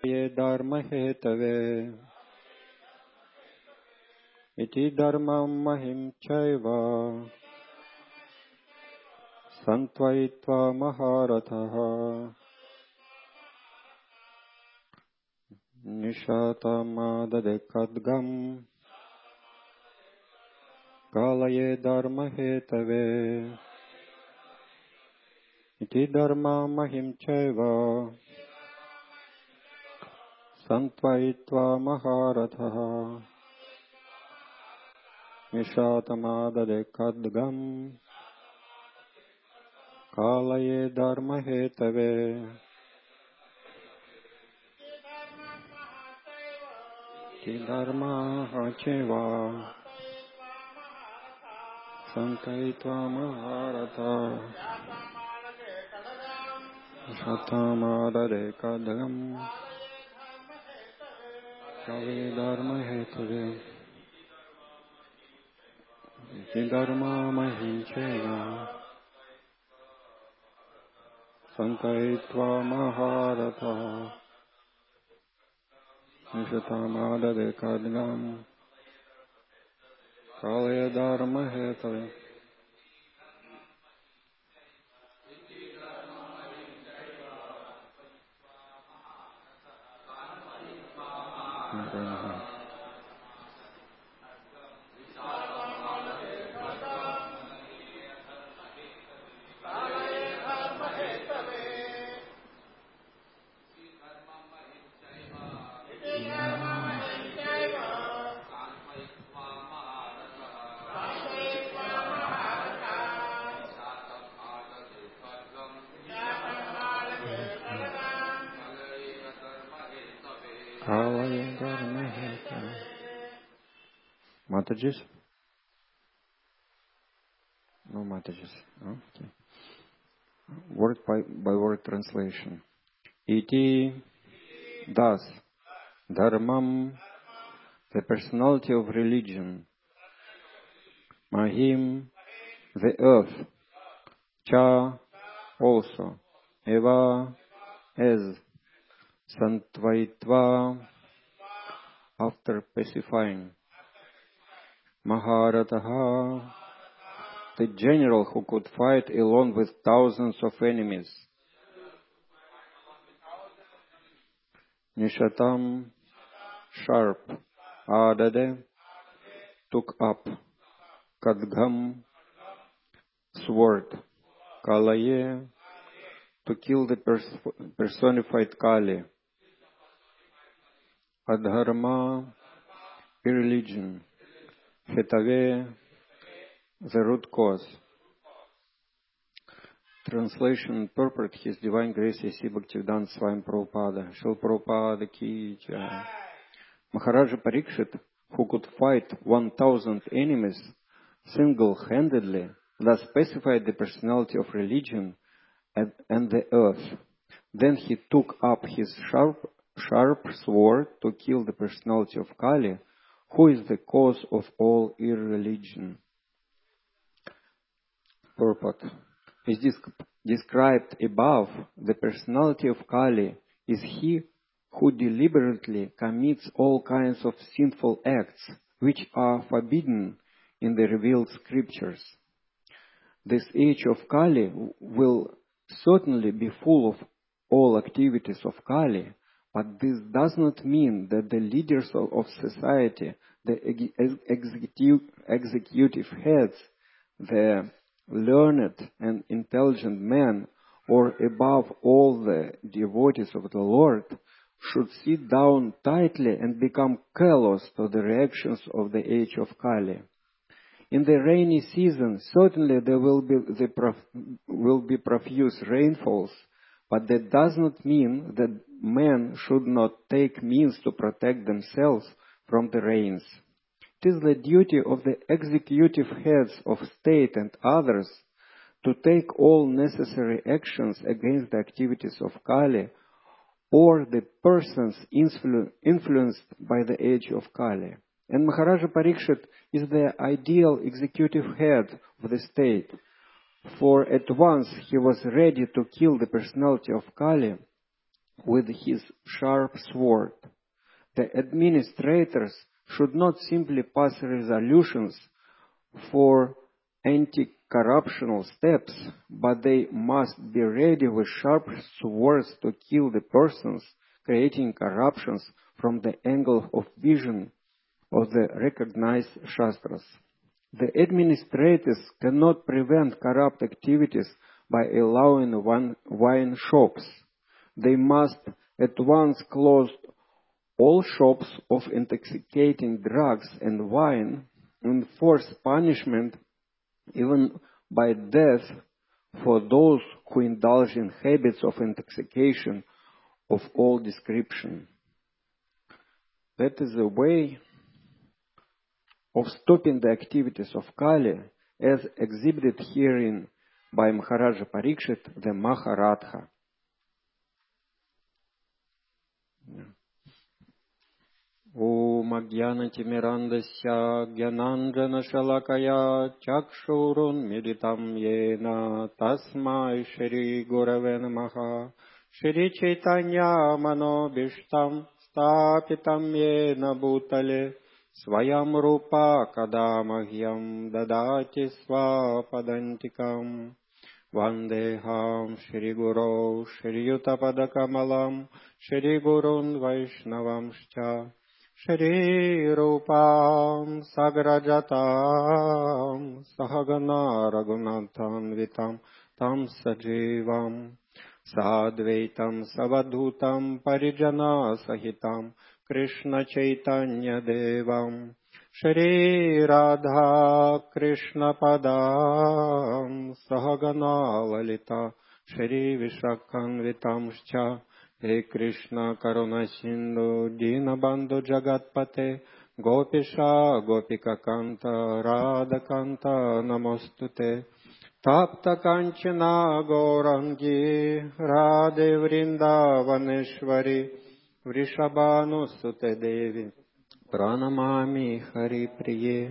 Kalaye dharma hetave iti dharmam mahim chaiva santvaitva maharatha nishatamādade kadgam Kalaye dharma hetave iti dharmam mahim chaiva santvaitva maharatha nishatamādade kadgam Kalaye dharma hetave iti dharma chaiva Sankaitva Maharatha Shatamadare Kadagam Kalaye Dharma Hetave Iti Dharma Mahincheva Sankaitva Maharatha Shatamadare Kadagam Kalaye Dharma Hetave Matajis? No Matajis. Okay. Word by word translation. Iti, thus, dharmam, the personality of religion. Mahim, the earth. Cha, also. Eva, as. Santvaitva, after pacifying. Maharataha, the general who could fight alone with thousands of enemies. Nishatam, sharp. Adade, took up. Kadgam, sword. Kalaye, to kill the personified Kali. Adharma, irreligion. Hetave, the root cause. Translation and purport His Divine Grace A.C. Bhaktivedanta Swami Prabhupada. Shil Prabhupada ki jai. Maharaja Parikshit, who could fight 1,000 enemies single-handedly, thus specified the personality of religion and the earth. Then he took up his sharp sword to kill the personality of Kali, who is the cause of all irreligion. Purport. As described above, the personality of Kali is he who deliberately commits all kinds of sinful acts which are forbidden in the revealed scriptures. This age of Kali will certainly be full of all activities of Kali, but this does not mean that the leaders of society, the executive heads, the learned and intelligent men, or above all the devotees of the Lord, should sit down tightly and become callous to the reactions of the age of Kali. In the rainy season, certainly there will be profuse rainfalls, but that does not mean that men should not take means to protect themselves from the rains. It is the duty of the executive heads of state and others to take all necessary actions against the activities of Kali or the persons influenced by the age of Kali. And Maharaja Parikshit is the ideal executive head of the state, for at once he was ready to kill the personality of Kali with his sharp sword. The administrators should not simply pass resolutions for anti-corruptional steps, but they must be ready with sharp swords to kill the persons creating corruptions from the angle of vision of the recognized Shastras. The administrators cannot prevent corrupt activities by allowing wine shops. They must at once close all shops of intoxicating drugs and wine, enforce punishment even by death for those who indulge in habits of intoxication of all description. That is a way of stopping the activities of Kali as exhibited herein by Maharaja Parikshit, the Maharatha. Om Ajnana-timirandasya Gyananjana-shalakaya Chakshurun Militam Yena Tasmai Shri Gurave Namaha Shri Chaitanya Manobishtam Stapitam Yena Bhutale Swayam Rupa Kadamahyam Dadati Swapadantikam Vandeham Shri Guru Shri Yutapadakamalam Shri Gurun Vaishnavamscha Shri Rupam Sagrajatam Sahagana Raghunathan Vitam Tam Sajivam Sadvaitam Savadhutam Parijana Sahitam Krishna Chaitanya Devam Shri Radha Krishna Padam Sahagana Lalita Shri Vishakhanvitamscha He Krishna Karuna Sindhu Dinabandhu Jagatpate Gopisha Gopika Kanta Radha Kanta Namostute Tapta Kanchana Gaurangi Radhe Vrindavaneshwari Vrishabhanusute Devi Pranamami Hari Priye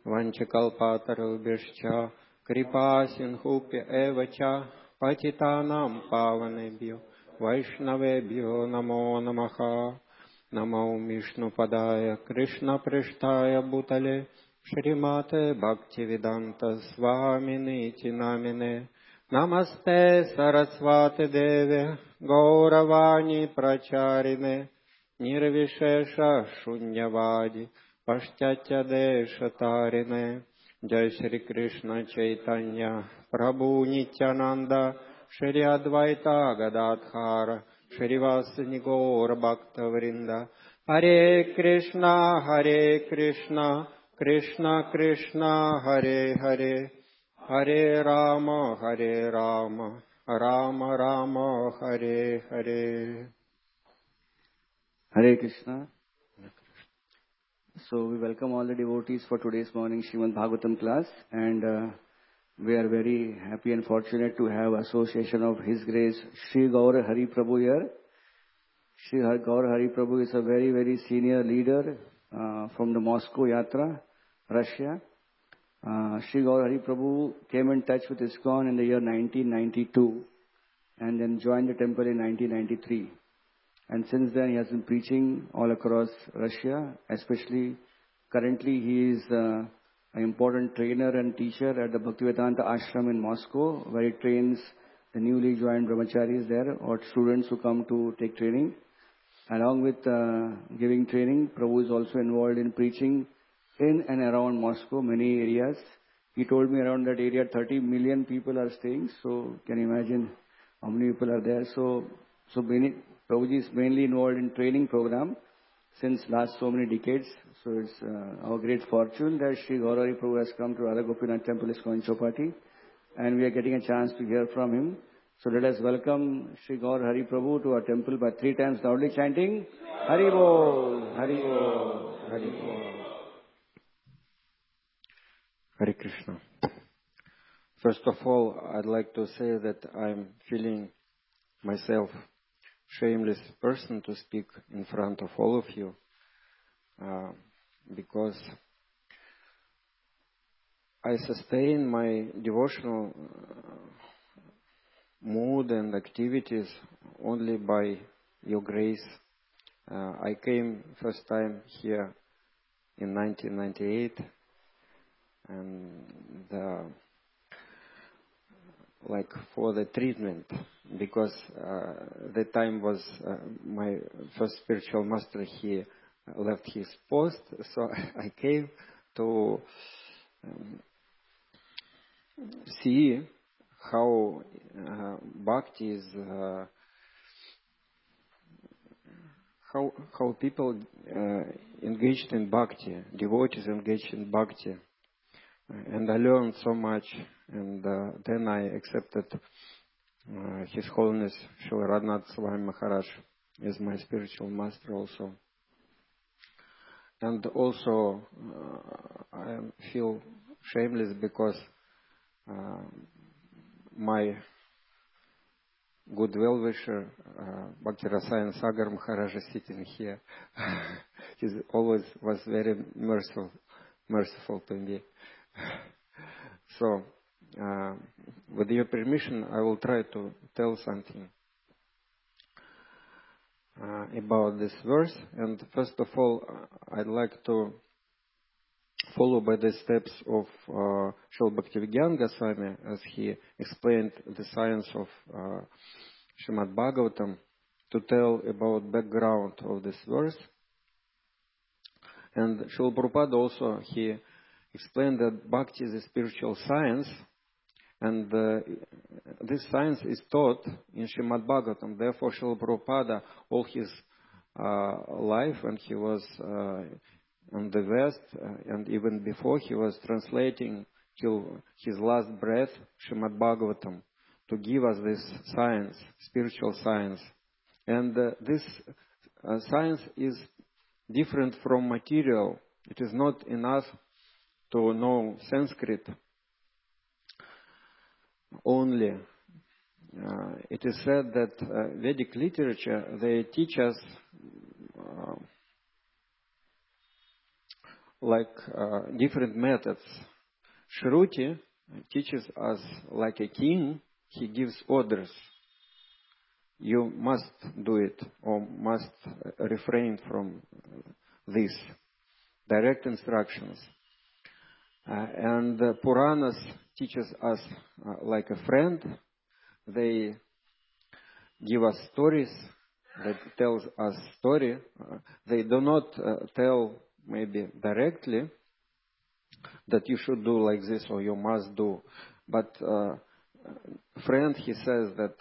Vanchakalpatarubhishcha Kripa Sinhupya Evacha Patitanam Pavanebhyo Vaishnavebhyo Namo Namaha Namo Vishnupadaya Krishna Prishtaya Bhutale Shrimate Bhaktivedanta Swaminiti Namine Namaste Saraswati Deve Gauravani Pracharine Nirvishesha Shunyavadi Pashtya Deshatarine Jai Shri Krishna Chaitanya Prabhu Nityananda Shri Advaita Gadadhara Shri Vasani Gaura Bhakta Vrinda Hare Krishna Krishna Krishna Hare Hare Hare Rama Rama Rama Hare Hare. Hare Krishna. So we welcome all the devotees for today's morning Srimad Bhagavatam class, and we are very happy and fortunate to have association of His Grace Sri Gaur Hari Prabhu here. Sri Gaur Hari Prabhu is a very, very senior leader from the Moscow Yatra, Russia. Sri Gaur Hari Prabhu came in touch with ISKCON in the year 1992 and then joined the temple in 1993. And since then he has been preaching all across Russia, especially currently he is an important trainer and teacher at the Bhaktivedanta Ashram in Moscow, where he trains the newly joined brahmacharis there or students who come to take training. Along with giving training, Prabhu is also involved in preaching in and around Moscow, many areas. He told me around that area 30 million people are staying, so can you imagine how many people are there. So Prabhuji is mainly involved in training program since last so many decades. So it's our great fortune that Sri Gaurari Prabhu has come to Radha Gopinath Temple ISKCON Chopati, and we are getting a chance to hear from him. So let us welcome Sri Gaur Hari Prabhu to our temple by 3 times loudly chanting Hari Bol, Hari Bol, Hari Bol. Hare Krishna. First of all, I'd like to say that I'm feeling myself shameless person to speak in front of all of you, because I sustain my devotional mood and activities only by Your Grace. I came first time here in 1998, and like for the treatment, because the time was my first spiritual master, he left his post, so I came to see how bhakti is, how people engaged in bhakti, devotees engaged in bhakti. And I learned so much, and then I accepted His Holiness Srila Radhanath Swami Maharaj as my spiritual master also. And also I feel shameless because my good well-wisher, Bhakti Rasayan Sagar Maharaj, is sitting here. He always was very merciful to me. So, with your permission, I will try to tell something about this verse. And first of all, I'd like to follow by the steps of Srila Bhaktivedanta Goswami, as he explained the science of Srimad Bhagavatam, to tell about background of this verse. And Srila Prabhupada also, he explained that Bhakti is a spiritual science, and this science is taught in Srimad Bhagavatam. Therefore, Srila Prabhupada, all his life, when he was in the West, and even before, he was translating till his last breath Srimad Bhagavatam to give us this science, spiritual science. And this science is different from material. It is not enough to know Sanskrit only. It is said that Vedic literature, they teach us different methods. Shruti teaches us like a king, he gives orders. You must do it or must refrain from this. Direct instructions. And Puranas teaches us like a friend. They give us stories that tells us story. They do not tell maybe directly that you should do like this or you must do. But friend, he says that,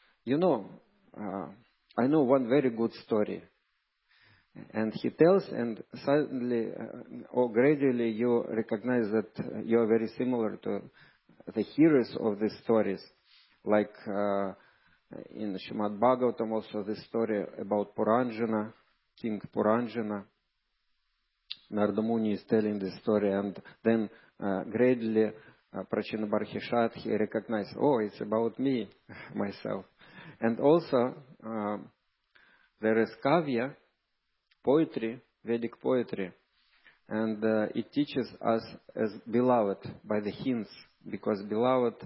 I know one very good story. And he tells, and suddenly or gradually you recognize that you are very similar to the heroes of these stories. Like in Srimad Bhagavatam also the story about Puranjana, King Puranjana. Narada Muni is telling this story, and then gradually Prachinabarhishat, he recognized, it's about me, myself. And also there is Kavya, poetry, Vedic poetry, and it teaches us as beloved by the hints, because beloved,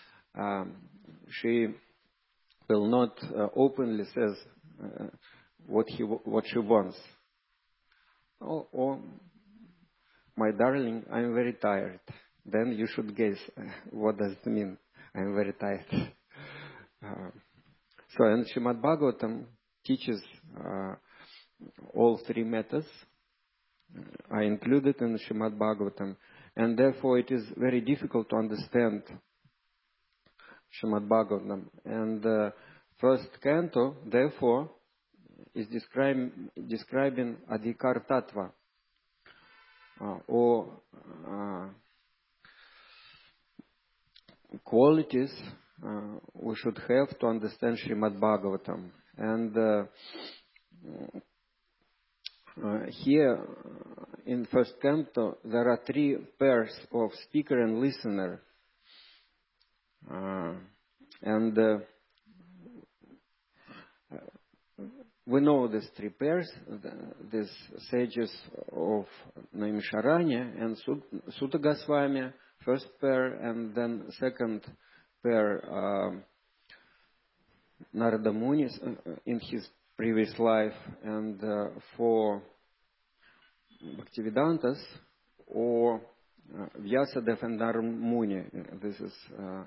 she will not openly says what she wants. Oh, my darling, I'm very tired. Then you should guess what does it mean. I'm very tired. And Srimad Bhagavatam teaches all three methods are included in Srimad Bhagavatam, and therefore it is very difficult to understand Srimad Bhagavatam. And first canto, therefore, is describing Adhikar Tattva, or qualities we should have to understand Srimad Bhagavatam. And here in first canto there are three pairs of speaker and listener, and we know these three pairs, these sages of Naimisharanya and Sutta Goswami, first pair, and then second pair Narada Muni in his previous life, and for Bhaktivedantas or Vyasadeva and Narad Muni. This is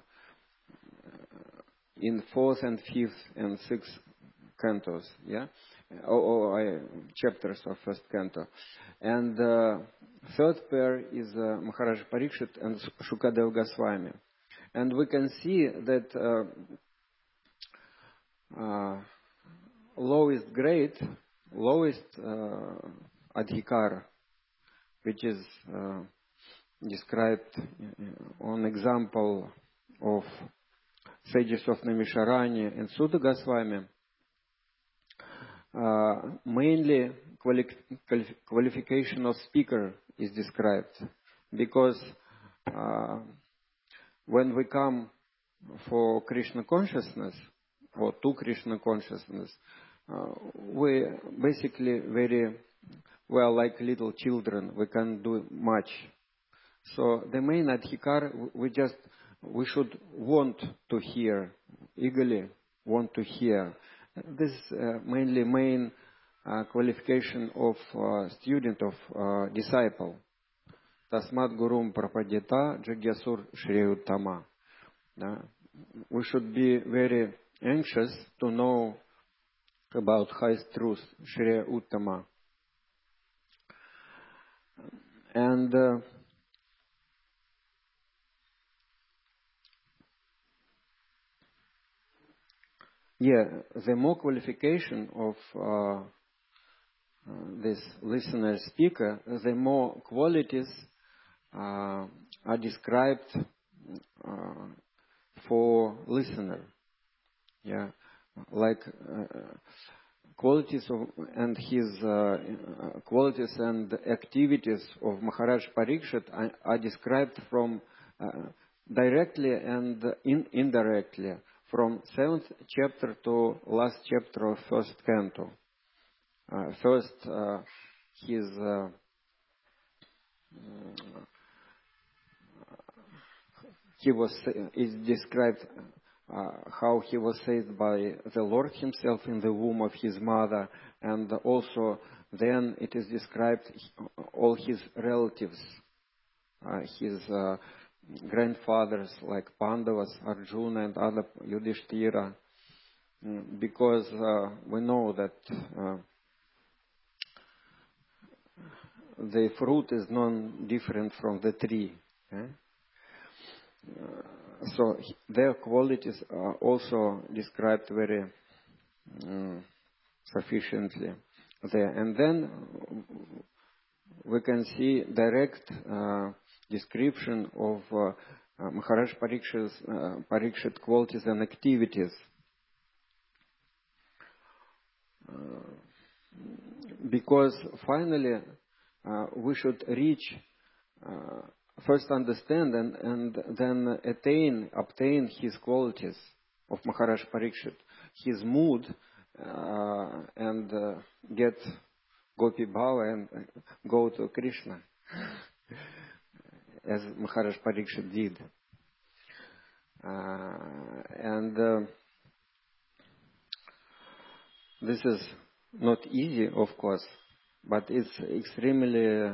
in 4th and 5th and 6th cantos, yeah, chapters of first canto. And third pair is Maharaj Parikshit and Shukadeva Goswami. And we can see that lowest grade, lowest adhikar, which is described on example of sages of Naimisharanya and Sutta Goswami, mainly qualification of speaker is described, because when we come for Krishna consciousness or to Krishna consciousness, we basically like little children. We can't do much. So the main adhikar, we should want to hear, eagerly want to hear. This is mainly main qualification of student, of disciple. Tasmat gurum prapadita jagyasur shreyuttama. We should be very anxious to know about highest truth, Shreya Uttama. And the more qualification of this listener speaker, the more qualities are described for listener. Yeah, like qualities of and his qualities and activities of Maharaj Parikshit are described from directly and indirectly from 7th chapter to last chapter of first canto. First, is described how he was saved by the Lord himself in the womb of his mother, and also then it is described all his relatives, his grandfathers like Pandavas, Arjuna and other Yudhishthira, because we know that the fruit is non-different from the tree. So their qualities are also described very sufficiently there. And then we can see direct description of Maharaj Parikshit qualities and activities. Because finally we should reach, first understand and then obtain his qualities of Maharaj Parikshit, his mood, and get Gopi Bhava and go to Krishna, as Maharaj Parikshit did. And this is not easy, of course, but it's extremely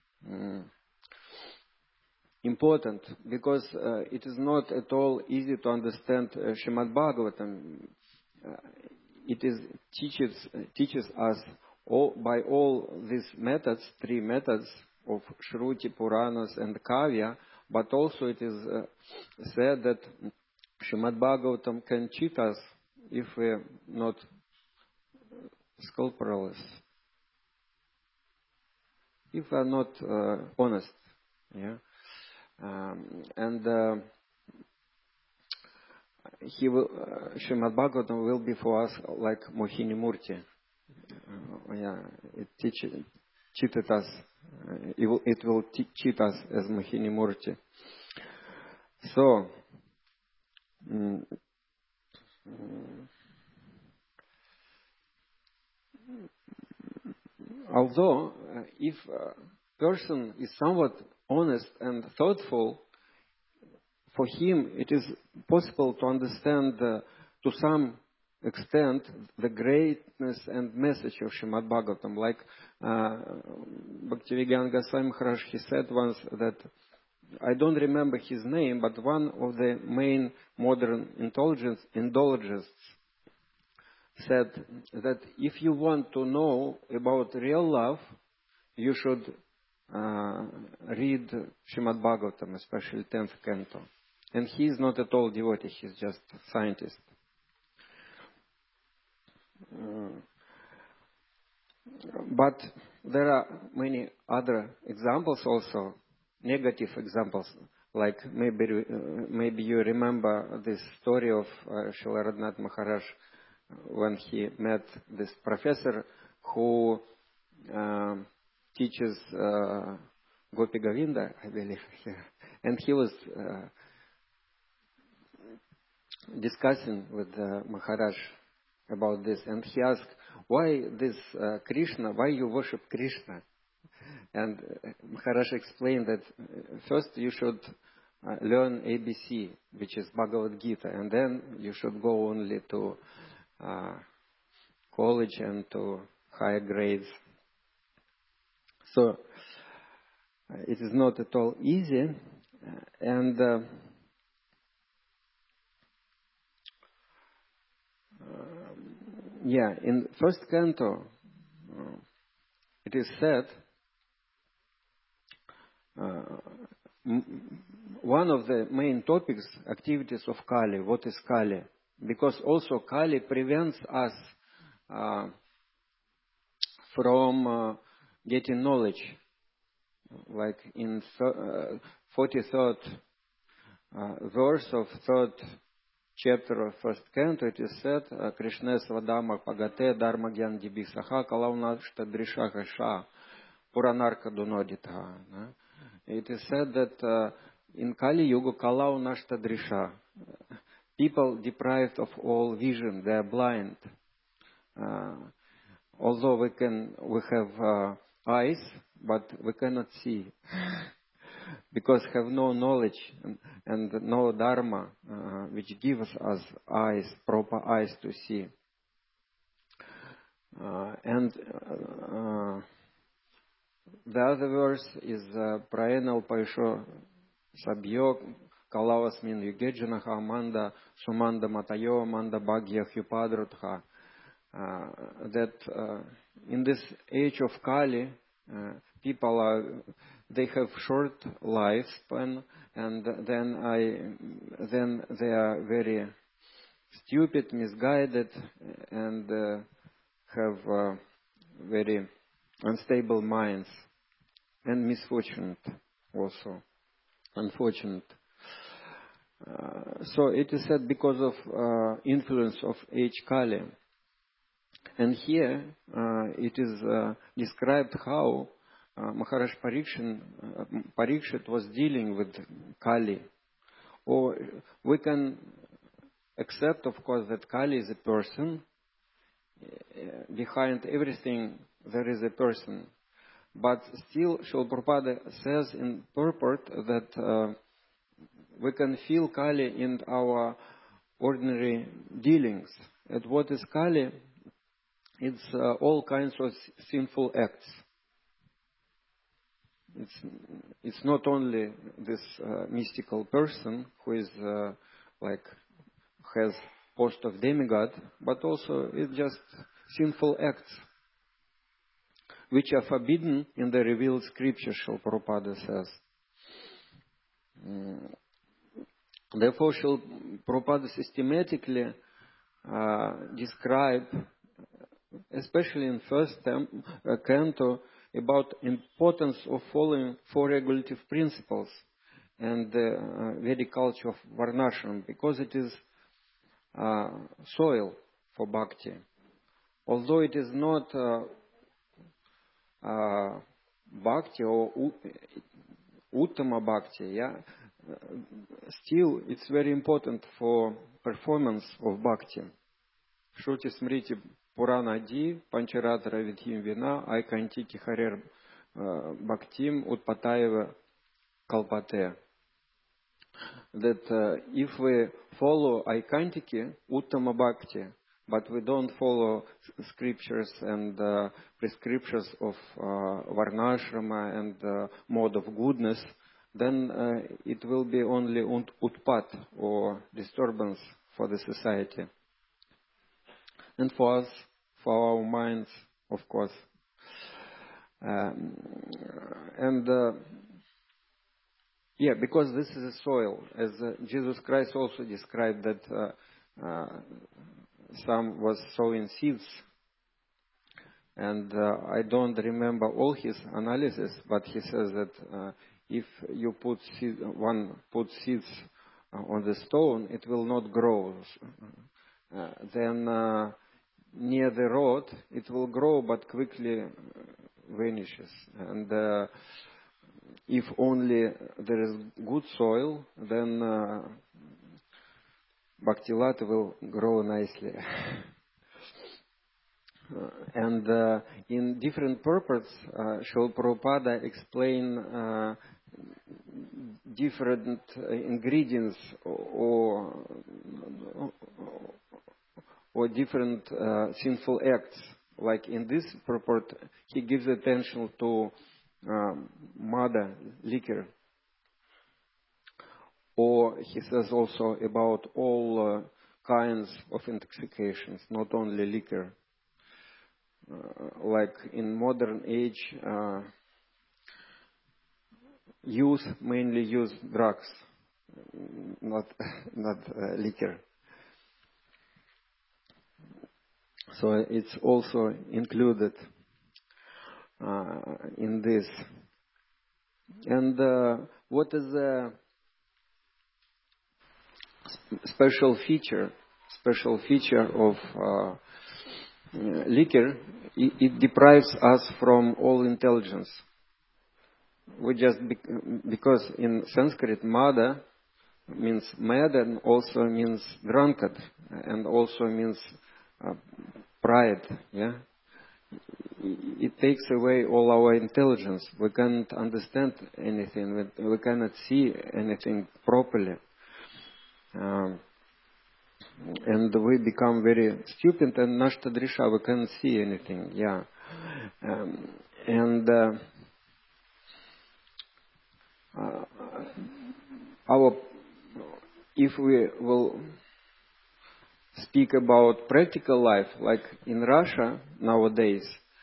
important, because it is not at all easy to understand Srimad Bhagavatam. It teaches us by all these methods, 3 methods of Shruti, Puranas and Kavya, but also it is said that Srimad Bhagavatam can cheat us if we are not scrupulous, if we are not honest. Yeah. Srimad Bhagavatam will be for us like Mohini Murti. It cheated us. It will cheat us as Mohini Murti. So, although if a person is somewhat honest and thoughtful, for him it is possible to understand to some extent the greatness and message of Srimad Bhagavatam. Like Bhaktivedanta Goswami Maharaj, he said once that, I don't remember his name, but one of the main modern indologists said that if you want to know about real love, you should read Srimad Bhagavatam, especially 10th canto. And he is not at all devotee, he is just a scientist. But there are many other examples also, negative examples, like maybe you remember this story of Srila Radhanath Maharaj when he met this professor who teaches Gopi Govinda, I believe, and he was discussing with Maharaj about this, and he asked, why this Krishna, why you worship Krishna? And Maharaj explained that first you should learn ABC, which is Bhagavad Gita, and then you should go only to college and to higher grades. So it is not at all easy, and in first canto, it is said, one of the main topics, activities of Kali. What is Kali? Because also Kali prevents us from getting knowledge. Like in 43rd verse of 3rd chapter of first canto, it is said, Krishna Svadama Pagate Dharma Gyan Dibisaha Kalaunashta Drishaha Shah Puranarka Dunodita. It is said that in Kali Yuga Kalaunashta Drisha, people deprived of all vision, they are blind. Although we have eyes, but we cannot see. Because have no knowledge and no dharma which gives us eyes, proper eyes to see. And the other verse is Praenal Paisho Sabyo Kalavasmin Yugejanaha Amanda Sumanda Matayo Amanda Bhagya Hyupadrutha. That in this age of Kali, people they have short lifespan, and then they are very stupid, misguided, and have very unstable minds, and misfortunate also, unfortunate. So it is said because of influence of H. Kali. And here it is described how Maharaj Parikshit was dealing with Kali. Or we can accept, of course, that Kali is a person. Behind everything there is a person. But still, Srila Prabhupada says in purport that we can feel Kali in our ordinary dealings. And what is Kali? It's all kinds of sinful acts. It's not only this mystical person who is has post of demigod, but also it's just sinful acts which are forbidden in the revealed scripture, Srila Prabhupada says. Therefore, Srila Prabhupada systematically describe, especially in first canto, about importance of following four regulative principles and the Vedic culture of Varnashram, because it is soil for bhakti. Although it is not bhakti or uttama bhakti, still it's very important for performance of bhakti. Shruti Smriti Purana Adi Pancharatara Vidhim Vina Aikantiki Harer Bhaktim Utpatayeva Kalpate. That if we follow Aikantiki, Uttama Bhakti, but we don't follow scriptures and prescriptions of varnashrama and mode of goodness, then it will be only utpat, or disturbance for the society. And for us, for our minds, of course. Because this is a soil, as Jesus Christ also described that some was sowing seeds, and I don't remember all his analysis, but he says that if you put seeds on the stone, it will not grow. Then near the road, it will grow, but quickly vanishes. And if only there is good soil, then Bhakti-Lata will grow nicely. And in different purports, Srila Prabhupada explain different ingredients or different sinful acts. Like in this purport, he gives attention to mada, liquor. Or he says also about all kinds of intoxications, not only liquor. Like in modern age, youth mainly use drugs, not liquor. So it's also included in this. And what is the special feature of liquor? It deprives us from all intelligence. We just because in Sanskrit mada means mad and also means drunkard and also means pride. Yeah, it takes away all our intelligence. We can't understand anything. We cannot see anything properly. And we become very stupid and nashtadrisha, we can't see anything. Yeah. If we will speak about practical life, like in Russia nowadays,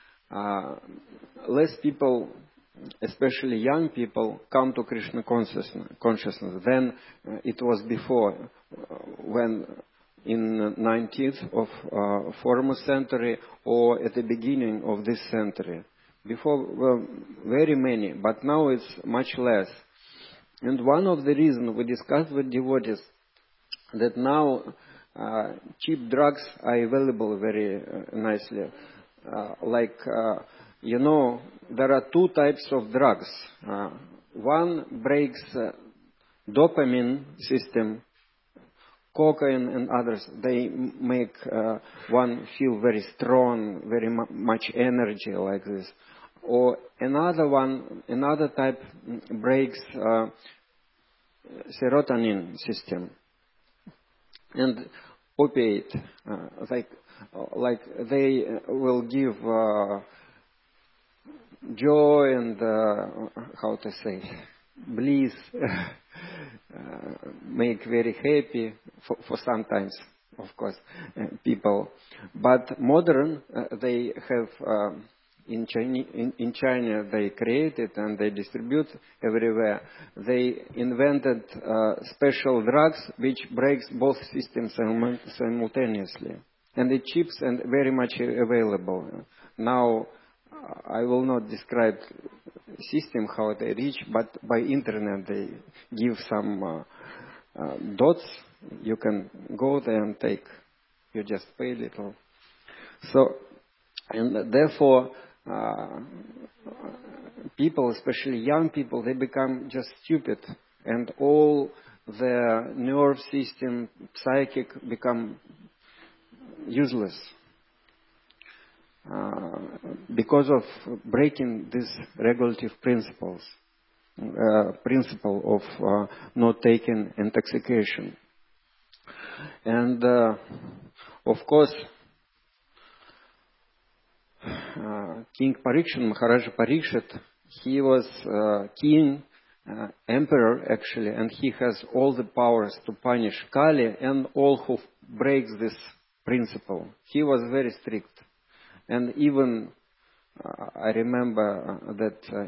less people, especially young people, come to Krishna consciousness than it was before, when in 19th of former century or at the beginning of this century. Before were very many, but now it's much less. And one of the reasons we discussed with devotees that now cheap drugs are available very nicely. There are two types of drugs. One breaks dopamine system, cocaine and others. They make one feel very strong, very much energy like this. Or another type breaks serotonin system. And opiate, like they will give joy and bliss, make very happy for sometimes, of course, people. But modern, they have in China they create it and they distribute everywhere. They invented special drugs which breaks both systems simultaneously, and it's cheap and very much available. Now I will not describe system how they reach, but by internet they give some dots. You can go there and take. You just pay a little. So, and therefore. People, especially young people, they become just stupid, and all their nerve system, psychic, become useless because of breaking these regulative principle of not taking intoxication. And of course, King Parikshit, Maharaja Parikshit, he was king, emperor actually, and he has all the powers to punish Kali and all who breaks this principle. He was very strict. And even I remember that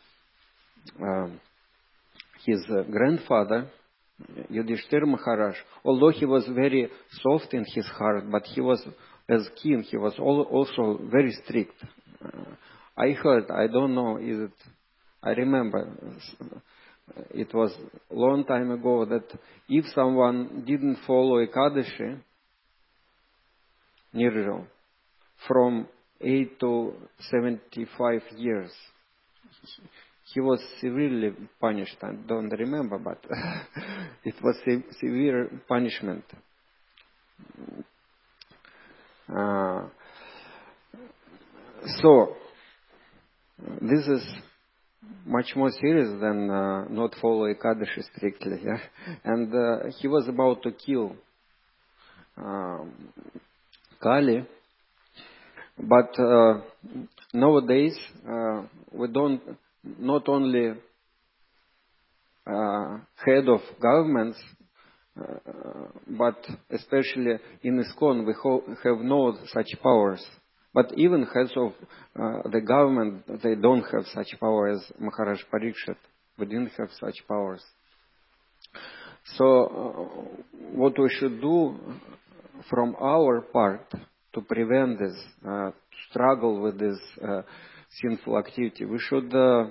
his grandfather, Yudhishthira Maharaj, although he was very soft in his heart, but he was, as king, he was also very strict. I heard, I don't know, I remember, it was a long time ago, that if someone didn't follow Ekadashi, Nirjal, from 8 to 75 years, he was severely punished. I don't remember, but it was severe punishment. So, this is much more serious than not follow Ekadashi strictly. Yeah? And he was about to kill Kali. But nowadays, we don't, not only head of governments, but especially in ISKCON, we have no such powers. But even heads of the government, they don't have such power as Maharaj Parikshit. We didn't have such powers. So what we should do from our part to prevent this, to struggle with this sinful activity, we should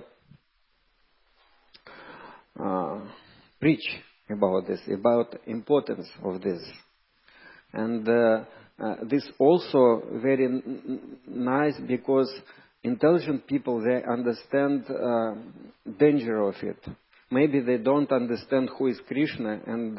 preach about this, about importance of this. And this also very nice because intelligent people, they understand danger of it. Maybe they don't understand who is Krishna and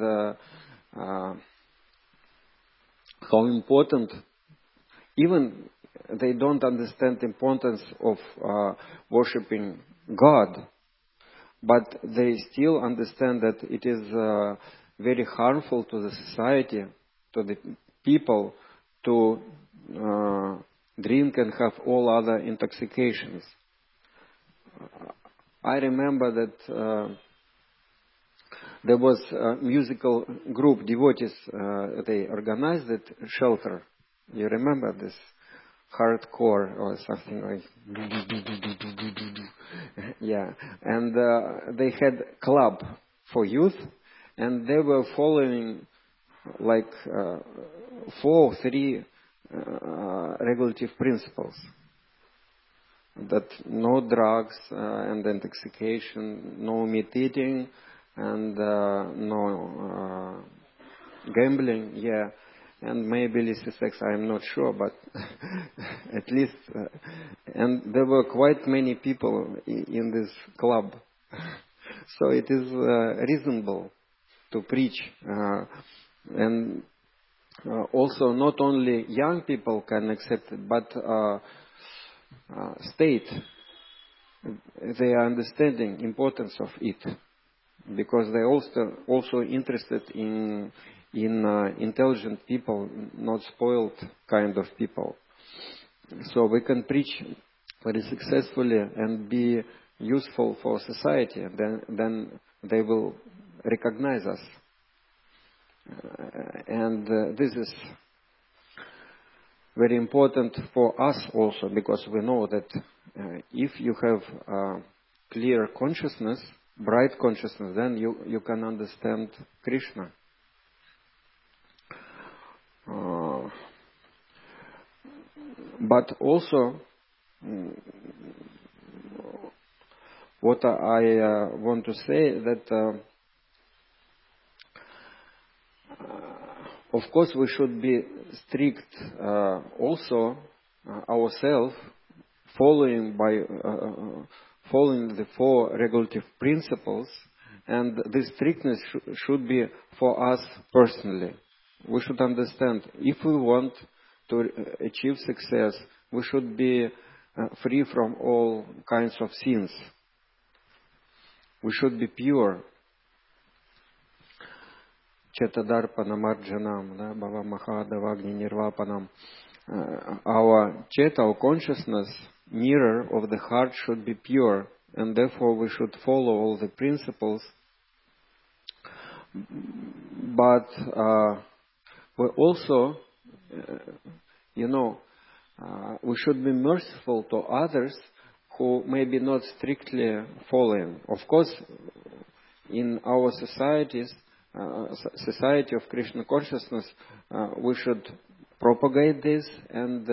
how important. Even they don't understand the importance of worshipping God, but they still understand that it is very harmful to the society, to the people, to drink and have all other intoxications. I remember that there was a musical group, devotees, they organized it, Shelter. You remember this? Hardcore or something like. Yeah. And they had club for youth, and they were following like 3 regulative principles. That no drugs and intoxication, no meat eating, and no gambling, yeah, and maybe illicit sex, I'm not sure, but at least, and there were quite many people in this club. So it is reasonable to preach. And also not only young people can accept it, but state, they are understanding importance of it, because they also interested in intelligent people, not spoiled kind of people. So we can preach very successfully and be useful for society, and then they will recognize us. And this is very important for us also, because we know that if you have clear consciousness, bright consciousness, then you can understand Krishna. But also, what I want to say that, of course, we should be strict also ourselves, following the 4 regulative principles, and this strictness should be for us personally. We should understand, if we want to achieve success, we should be free from all kinds of sins. We should be pure. Chetadarpanam arjanam, Bhava Mahadavagni Nirvapanam. our Cheta, our consciousness, mirror of the heart should be pure, and therefore we should follow all the principles. But we also, we should be merciful to others who may be not strictly following. Of course, in our society of Krishna consciousness, we should propagate this, and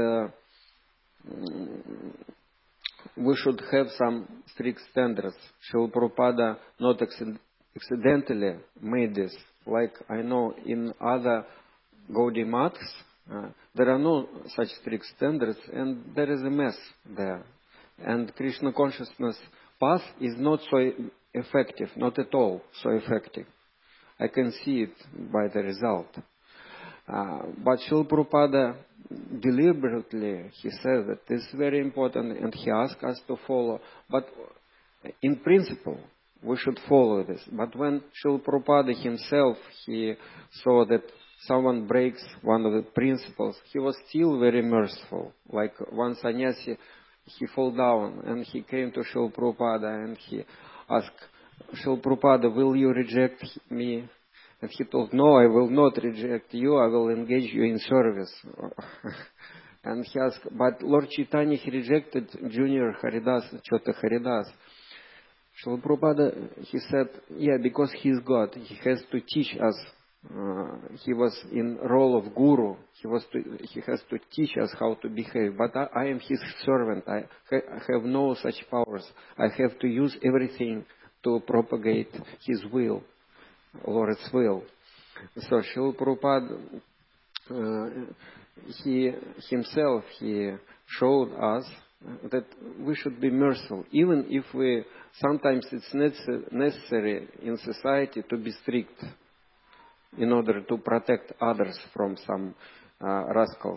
we should have some strict standards. Srila Prabhupada not accidentally made this. Like I know in other Gaudiya maths, there are no such strict standards, and there is a mess there. And Krishna consciousness path is not so effective, not at all so effective. I can see it by the result. But Srila Prabhupada deliberately, he said that this is very important, and he asked us to follow. But in principle, we should follow this. But when Srila Prabhupada himself, he saw that someone breaks one of the principles, he was still very merciful. Like one sannyasi, he fell down and he came to Srila Prabhupada and he asked, Srila Prabhupada, will you reject me? And he told, no, I will not reject you, I will engage you in service. And he asked, but Lord Chaitanya, he rejected Junior Haridas, Chota Haridas. Srila Prabhupada, he said, yeah, because he is God, he has to teach us. He was in role of guru. He has to teach us how to behave. But I am his servant. I have no such powers. I have to use everything to propagate his will, Lord's will. So Srila Prabhupada, he himself, he showed us that we should be merciful, even if sometimes it's necessary in society to be strict in order to protect others from some rascals,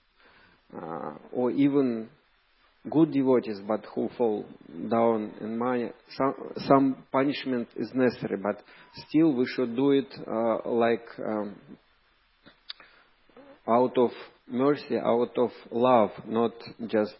or even good devotees, but who fall down in Maya. Some punishment is necessary, but still we should do it out of mercy, out of love, not just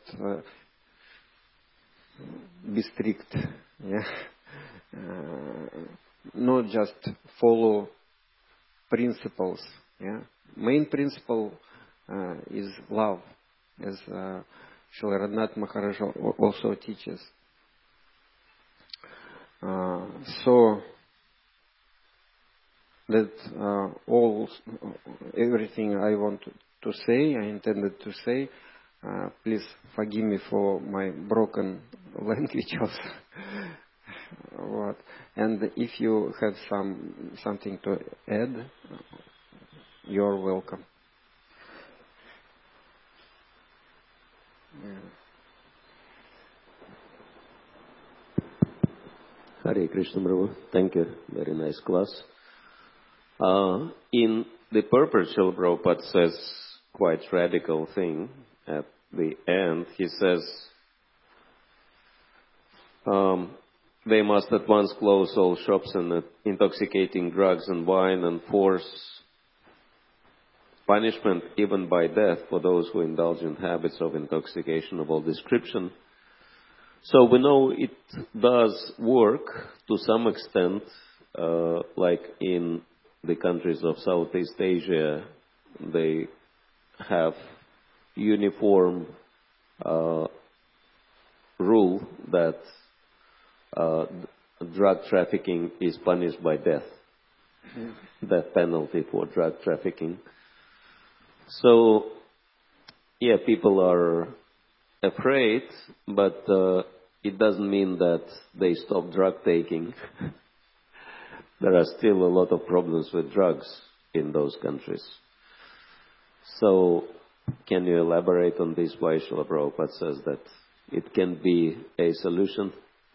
be strict. Yeah? Not just follow principles. Yeah? Main principle is love, as Srila Radhanath Maharaj also teaches. So that everything I want to say, I intended to say. Please forgive me for my broken language also. What? And if you have something to add, you're welcome. Yeah. Hare Krishna Prabhu, thank you. Very nice class. In the purpose, Srila Prabhupada says quite radical thing at the end. He says, they must at once close all shops and intoxicating drugs and wine, and force punishment even by death for those who indulge in habits of intoxication of all description. So we know it does work to some extent, like in the countries of Southeast Asia, they have uniform rule that drug trafficking is punished by death, death penalty for drug trafficking. So, yeah, people are afraid, but it doesn't mean that they stop drug taking. There are still a lot of problems with drugs in those countries. So, can you elaborate on this, why Srila Prabhupada says that it can be a solution?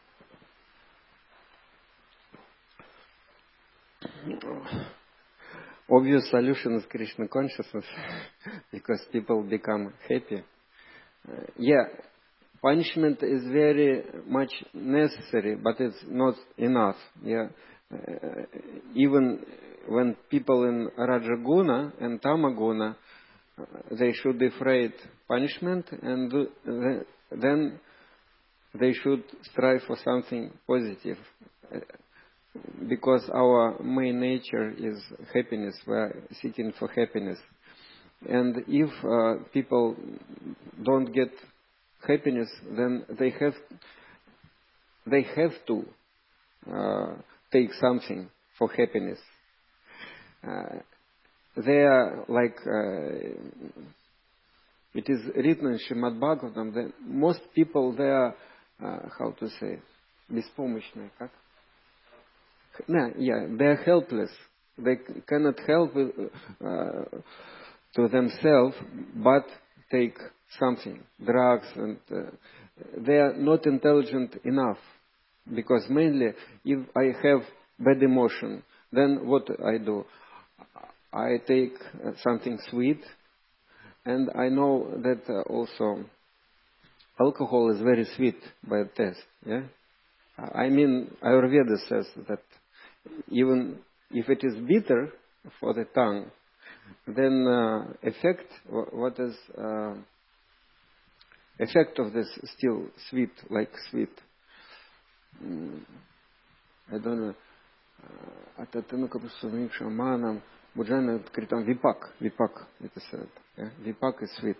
Obvious solution is Krishna consciousness, because people become happy. Yeah, punishment is very much necessary, but it's not enough. Yeah, even when people in Rajaguna and Tamaguna, they should afraid punishment, and then they should strive for something positive, because our main nature is happiness. We are seeking for happiness, and if people don't get happiness, then they have to take something for happiness. They are like it is written in Srimad Bhagavatam that most people, they are how to say, беспомощные, как? Yeah, they are helpless. They cannot help to themselves, but take something, drugs, and they are not intelligent enough. Because mainly, if I have bad emotion, then what I do? I take something sweet, and I know that also alcohol is very sweet by taste. Yeah, I mean Ayurveda says that even if it is bitter for the tongue, then effect, what is effect of this still sweet, like sweet. I don't know. Ататынка посумник шаманам, буджана критам випак, это said. Vipak is sweet.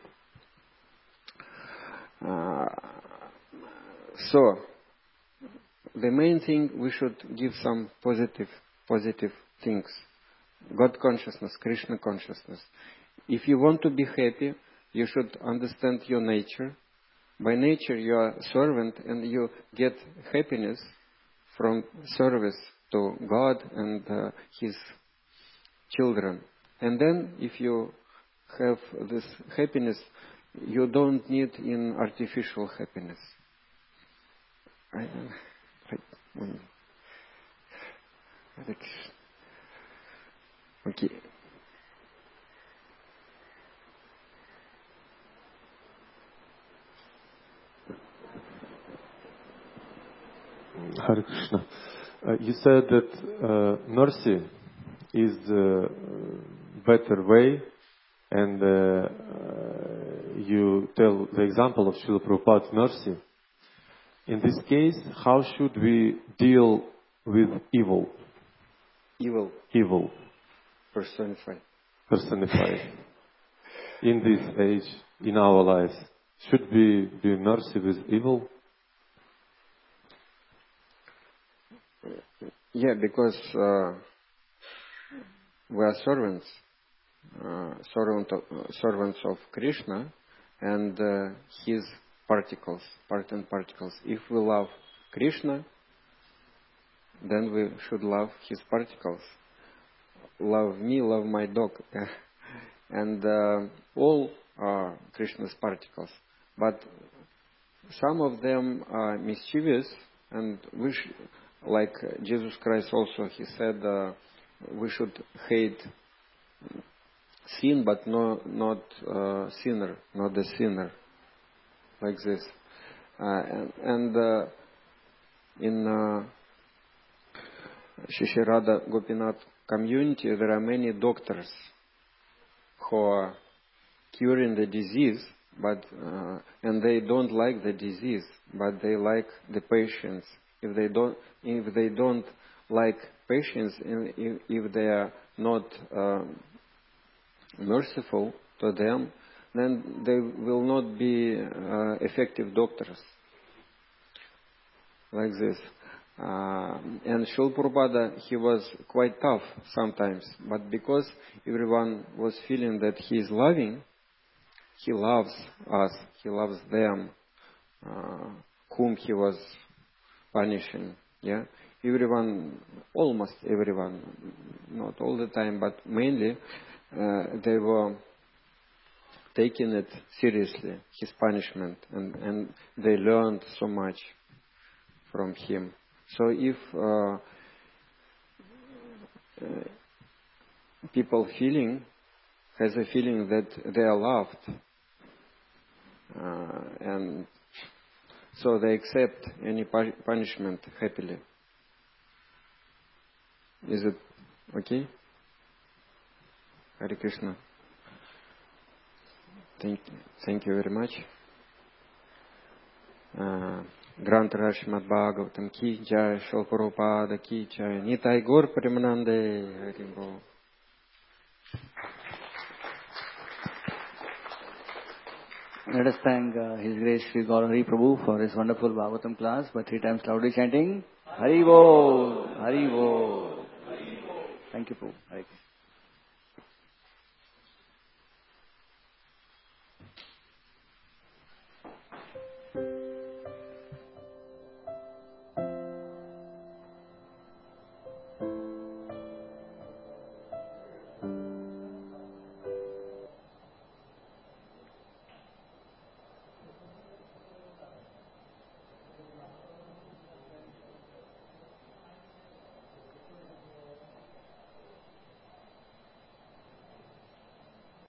So the main thing, we should give some positive things. God consciousness, Krishna consciousness. If you want to be happy, you should understand your nature. By nature, you are a servant, and you get happiness from service to God and His children. And then, if you have this happiness, you don't need in artificial happiness. Okay. Hare Krishna. You said that mercy is the better way, and you tell the example of Srila Prabhupada's mercy. In this case, how should we deal with evil? Evil. Personified. In this age, in our lives, should we be mercy with evil? Yeah, because we are servants of Krishna and His particles, part and particles. If we love Krishna, then we should love His particles. Love me, love my dog, and all are Krishna's particles. But some of them are mischievous, and like Jesus Christ also, He said we should hate sin, but not sinner, not the sinner, like this. And in Shri Radha Gopinath community, there are many doctors who are curing the disease, but and they don't like the disease, but they like the patients. If they don't like patients, if they are not merciful to them, then they will not be effective doctors. Like this. And Srila Prabhupada, he was quite tough sometimes, but because everyone was feeling that he is loving, he loves us, he loves them, whom he was punishing. Yeah, everyone, almost everyone, not all the time, but mainly, they were taking it seriously, his punishment, and they learned so much from him. So if people has a feeling that they are loved, and so they accept any punishment happily. Is it okay? Hare Krishna. Thank you very much. Granth Rashmad Bhagavatam ki jai, Shil Prabhupada ki jai, Nitai Gaur Premanande, Hari Bol. Let us thank His Grace Sri Gaur Hari Prabhu for his wonderful Bhagavatam class by 3 times loudly chanting Hari Bol, Hari Bol. Thank you, Prabhu. Hare Krishna.